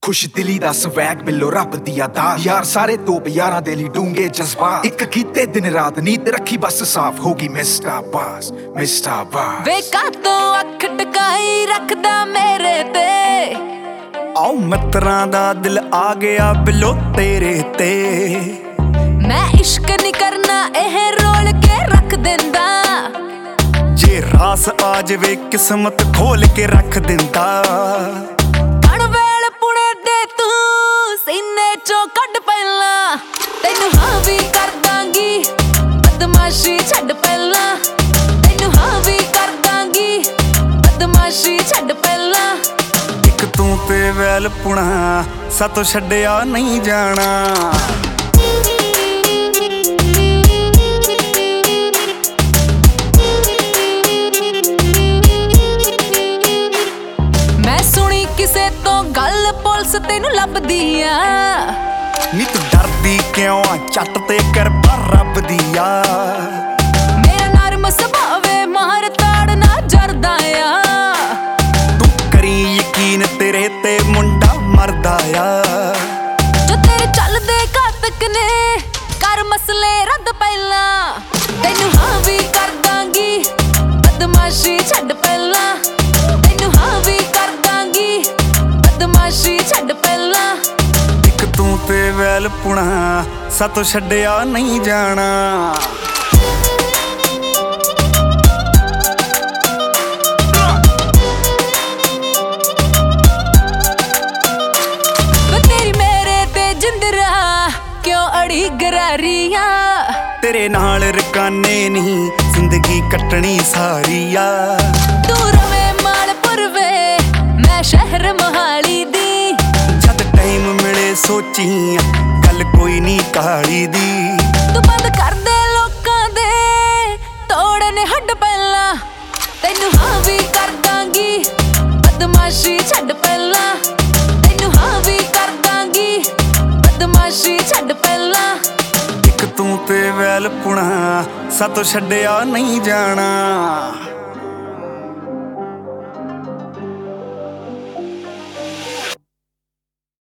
खुश दिली दा स्वैग बिलो रब दी अदा यार सारे तोप यारां दे लई डूंगे जज्बात इक कीते दिन रात नीत रखी बस साफ होगी मिस्टर बास वे कातों अख टकाई रखदा मेरे ते आओ मित्रां दा दिल आ गया बिलो तेरे ते मैं इश्क नहीं करना एह रोल के रख दिंदा जे रास आ जावे किस्मत खोल के रख दिंदा अणवेल पुणे दे तू सीने चों कढ पहला तैनू हाँ भी कर दांगी बदमाशी छड्ड पहला तैनू हाँ भी कर दांगी बदमाशी छड्ड पहला इक तू ते वैल पुणा सातों छड्डिया नहीं जाना किसे तो गल पुलिस तेनू लभदी आ नी तू डरदी क्यों आ चट ते कर रब दिया मेरा नरम सुभावे मार ताड़ ना जरदा आ तू करी यकीन तेरे ते मुंडा मरदा आ जो तेरे चलदे घातक ने कर मसले रद्द पहला तैनू हाँ भी कर दांगी बदमाशी छड्ड पहला तैनू हाँ भी कर दांगी बदमाशी छड्ड पहला इक तू ते वैल पुणा सातों छड्डिया नहीं जाना तेरी मेरे ते जिंदरा क्यों अड़ी गरारिया तेरे नाल रकाने नहीं जिंदगी कटनी सारी आ तू रवे मालपुर वे मैं शहर मोहाली दी जद टाइम मिले सोची गल कोई नहीं काली दी तू बंद कर दे लोकां दे तोड़ने हड्ड पहला तैनू हाँ भी कर दांगी बदमाशी छड्ड पहला तैनू हाँ भी कर दांगी बदमाशी छड्ड पहला इक तू ते वैल पुणा सातों छड्डिया नहीं जाना।